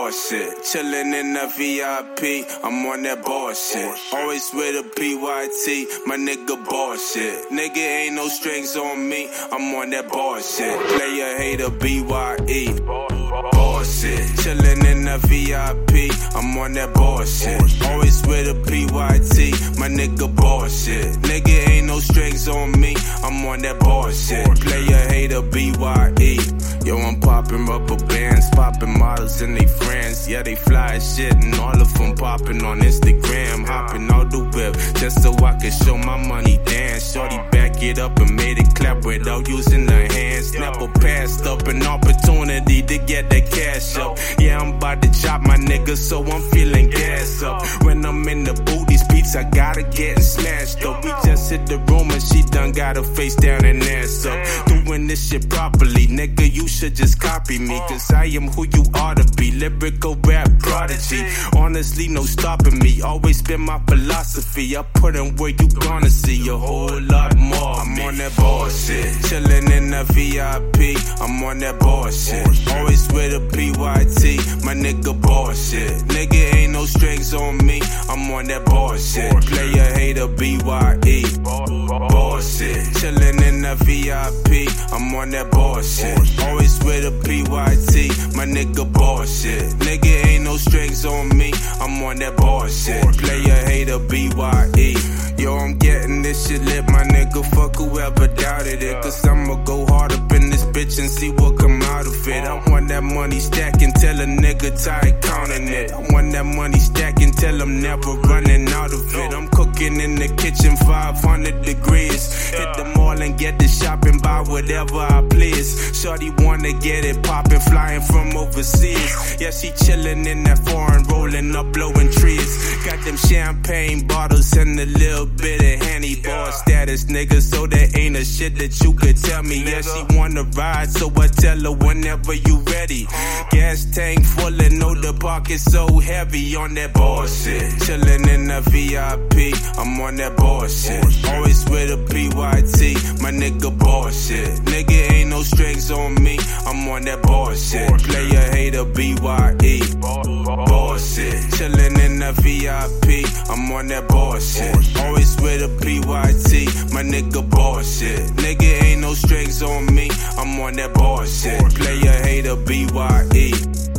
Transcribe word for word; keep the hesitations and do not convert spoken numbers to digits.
bullshit. Chillin' in the V I P, I'm on that bullshit. Always with a P Y T, my nigga bullshit. Nigga ain't no strings on me, I'm on that bullshit. Player hater B Y E, bullshit. Chillin' in the V I P, I'm on that bullshit. Always with a P Y T, my nigga bullshit. Nigga ain't no strings on me, I'm on that bullshit. Player hater B Y E. Yo, I'm poppin' rubber bands, poppin' models and they friends. Yeah, they fly as shit and all of them poppin' on Instagram. Hoppin' out the whip just so I can show my money dance. Shorty back it up and made it clap without using her hands. Never passed up an opportunity to get that cash up. Yeah, I'm about to chop my nigga, so I'm feeling gas up. When I'm in the booth, these beats I gotta get smashed up. We just hit the room and she done got her face down and ass up. Doing this shit properly, nigga, you should just copy me, cause I am who you ought to be. Lyrical rap prodigy, honestly no stopping me. Always been my philosophy, I put in where you gonna see a whole lot more. I'm on that bullshit, chillin' in the V I P, I'm on that bullshit. Always with a P Y T, my nigga bullshit. Nigga ain't no strings on me, I'm on that bullshit. Player hater B Y E, bullshit. Chillin' in the V I P, I'm on that bullshit. Always with a P Y T, my nigga bullshit. Nigga ain't no strings on me, I'm on that bullshit. Player hater B Y E. Yo, I'm getting this shit lit, my nigga. Fuck whoever doubted it, cause I'ma go hard up in this bitch and see what come out of it. I want that money stacking till a nigga tired counting it. I want that money stacking till I'm never running out of it. I'm cooking in the kitchen five hundred degrees. Hit the mall and get the shopping, buy whatever I please. Shorty wanna get it poppin', flying from overseas. Yeah, she chillin' in that foreign, rolling up, blowing trees. Got them champagne bottles and a little bit of Henny. Bar status, nigga, so there ain't a shit that you could tell me. Yeah, she wanna ride, so I tell her whenever you ready. Gas tank full and know the pocket so heavy on that bullshit. Chillin' in the V I P, I'm on that bullshit. Always with a P Y T, my nigga bullshit. Nigga ain't no strings on me, I'm on that bullshit. Player hater B Y E, bullshit. Chillin' in the V I P, I'm on that bullshit. Always with a P Y T, my nigga bullshit. Nigga ain't no strings on me, I'm on that bullshit. Player hater B Y E.